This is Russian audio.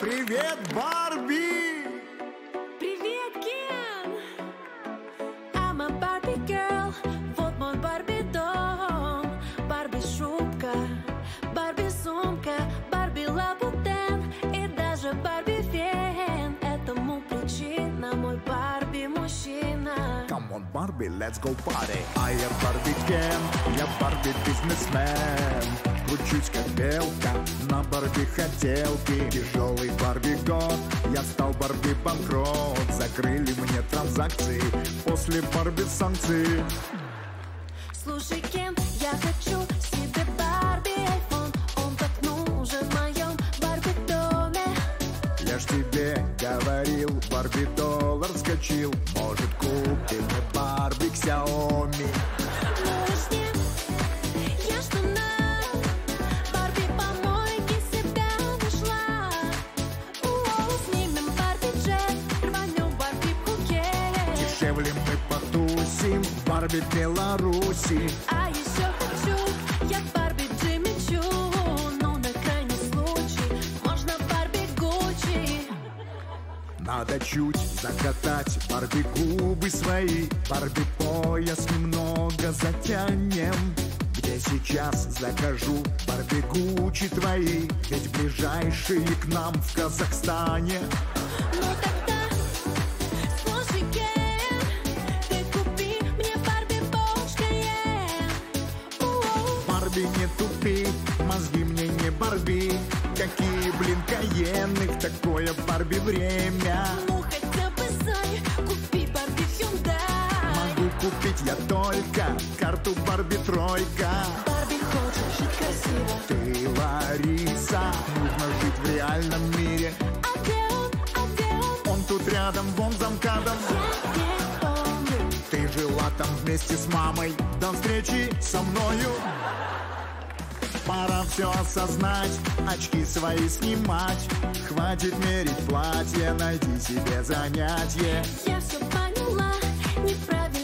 Привет, Барби! Привет, Кен! I'm a Barbie girl, вот мой Барби дом. Барби шубка, Барби сумка, Барби лабутен и даже Барби фен. Этому причина мой Барби мужчина. Come on, Барби, let's go party. А я Барби Кен, я Барби бизнесмен. Кручусь как белка на Барби хотелке. Тяжелый Барби год, я стал Барби банкрот. Закрыли мне транзакции после Барби санкций. Слушай, Кен, я хочу себе Барби айфон. Он так нужен в моем Барби доме. Я ж тебе говорил, Барби доллар вскочил. Может, купим мы Барби Xiaomi. Ну уж нет, я что надо. Барби помойки себя нашла. Снимем Барби джет, рванем Барби Пхукет. Дешевле мы потусим в Барби Беларуси. А еще хочу я Барби Джимми Чу. Ну на крайний случай можно Барби Гуччи. Надо чуть закатать Барби губы свои. Барби пояс немного затянем. Где сейчас закажу Барби Гуччи твои? Ведь ближайшие к нам в Казахстане. Ну тогда, слушай, Кен, ты купи мне Барби Bosch Cayenne. Барби, не тупи, мозги мне не Барби. Какие, блин, Каенны, в такое Барби время. Ну хотя бы Зай, купи Барби Hyundai. Могу купить я только карту Барби тройка. Барби хочет жить красиво. Ты, Лариса, нужно жить в реальном мире. А где он, а где он? Он тут рядом, вон за МКАДом. Я не помню. Ты жила там вместе с мамой. До встречи со мною. Пора все осознать, очки свои снимать. Хватит мерить платье, найди себе занятие. Я все поняла, неправильно